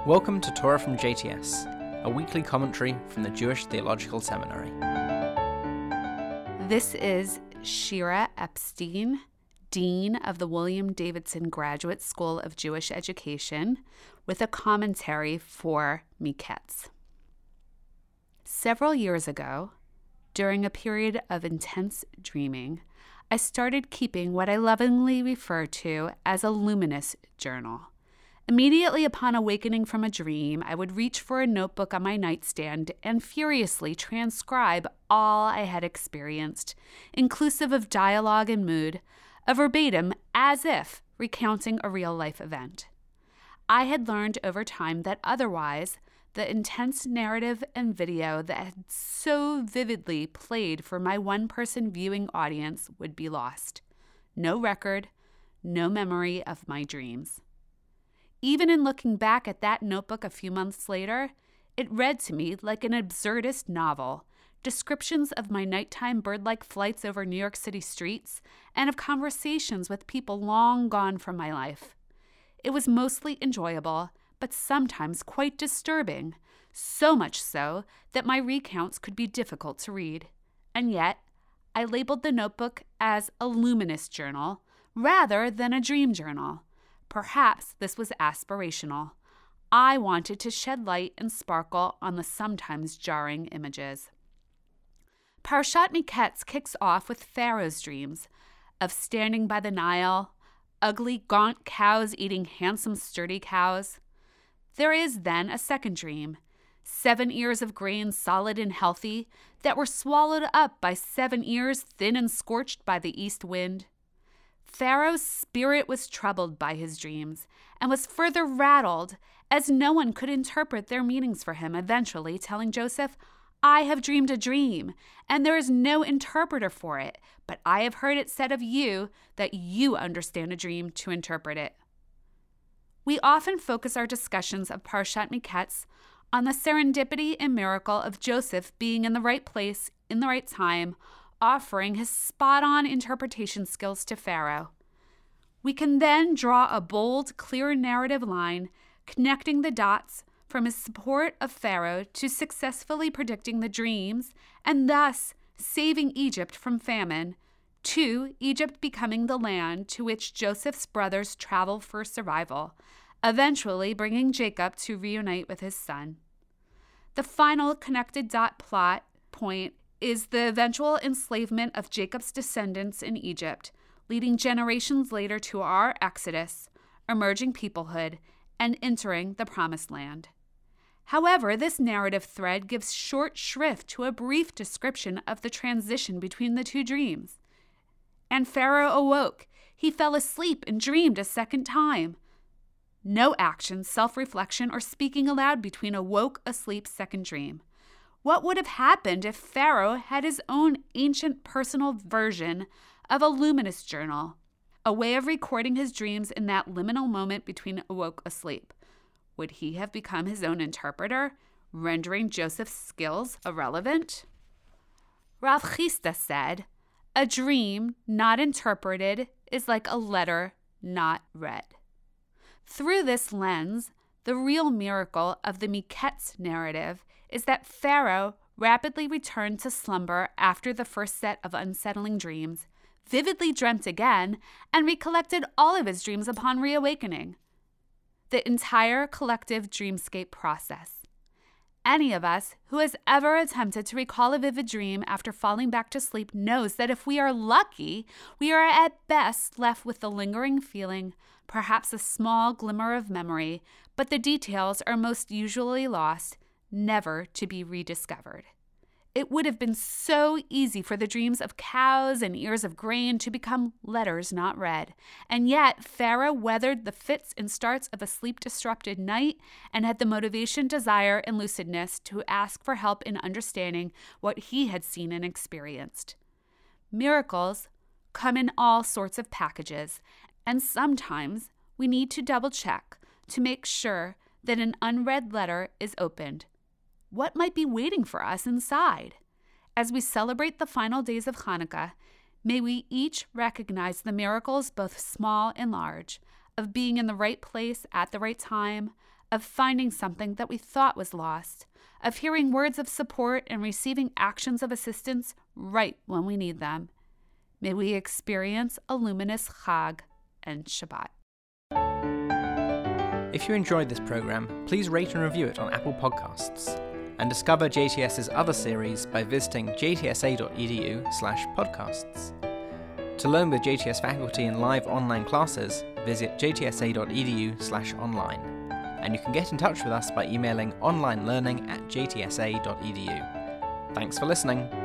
Welcome to Torah from JTS, a weekly commentary from the Jewish Theological Seminary. This is Shira Epstein, Dean of the William Davidson Graduate School of Jewish Education, with a commentary for Miketz. Several years ago, during a period of intense dreaming, I started keeping what I lovingly refer to as a luminous journal. Immediately upon awakening from a dream, I would reach for a notebook on my nightstand and furiously transcribe all I had experienced, inclusive of dialogue and mood, a verbatim as if recounting a real-life event. I had learned over time that otherwise, the intense narrative and video that had so vividly played for my one-person viewing audience would be lost. No record, no memory of my dreams. Even in looking back at that notebook a few months later, it read to me like an absurdist novel, descriptions of my nighttime bird-like flights over New York City streets and of conversations with people long gone from my life. It was mostly enjoyable, but sometimes quite disturbing, so much so that my recounts could be difficult to read. And yet, I labeled the notebook as a luminous journal rather than a dream journal. Perhaps this was aspirational. I wanted to shed light and sparkle on the sometimes jarring images. Parashat Miketz kicks off with Pharaoh's dreams of standing by the Nile, ugly, gaunt cows eating handsome, sturdy cows. There is then a second dream, 7 ears of grain solid and healthy that were swallowed up by 7 ears thin and scorched by the east wind. Pharaoh's spirit was troubled by his dreams and was further rattled as no one could interpret their meanings for him, eventually telling Joseph, "I have dreamed a dream, and there is no interpreter for it, but I have heard it said of you that you understand a dream to interpret it." We often focus our discussions of Parashat Miketz on the serendipity and miracle of Joseph being in the right place in the right time, offering his spot-on interpretation skills to Pharaoh. We can then draw a bold, clear narrative line connecting the dots from his support of Pharaoh to successfully predicting the dreams and thus saving Egypt from famine, to Egypt becoming the land to which Joseph's brothers travel for survival, eventually bringing Jacob to reunite with his son. The final connected dot plot point is the eventual enslavement of Jacob's descendants in Egypt, leading generations later to our exodus, emerging peoplehood, and entering the Promised Land. However, this narrative thread gives short shrift to a brief description of the transition between the two dreams. And Pharaoh awoke. He fell asleep and dreamed a second time. No action, self-reflection, or speaking aloud between a woke, asleep second dream. What would have happened if Pharaoh had his own ancient personal version of a luminous journal, a way of recording his dreams in that liminal moment between awoke asleep? Would he have become his own interpreter, rendering Joseph's skills irrelevant? Rav Chisda said, "A dream not interpreted is like a letter not read." Through this lens, the real miracle of the Miketz narrative is that Pharaoh rapidly returned to slumber after the first set of unsettling dreams, vividly dreamt again, and recollected all of his dreams upon reawakening. The entire collective dreamscape process. Any of us who has ever attempted to recall a vivid dream after falling back to sleep knows that if we are lucky, we are at best left with the lingering feeling, perhaps a small glimmer of memory, but the details are most usually lost, never to be rediscovered. It would have been so easy for the dreams of cows and ears of grain to become letters not read. And yet, Pharaoh weathered the fits and starts of a sleep-disrupted night and had the motivation, desire, and lucidness to ask for help in understanding what he had seen and experienced. Miracles come in all sorts of packages, and sometimes we need to double-check to make sure that an unread letter is opened. What might be waiting for us inside? As we celebrate the final days of Hanukkah, may we each recognize the miracles, both small and large, of being in the right place at the right time, of finding something that we thought was lost, of hearing words of support and receiving actions of assistance right when we need them. May we experience a luminous Chag and Shabbat. If you enjoyed this program, please rate and review it on Apple Podcasts, and discover JTS's other series by visiting jtsa.edu/podcasts. To learn with JTS faculty in live online classes, visit jtsa.edu/online, and you can get in touch with us by emailing onlinelearning@jtsa.edu. Thanks for listening.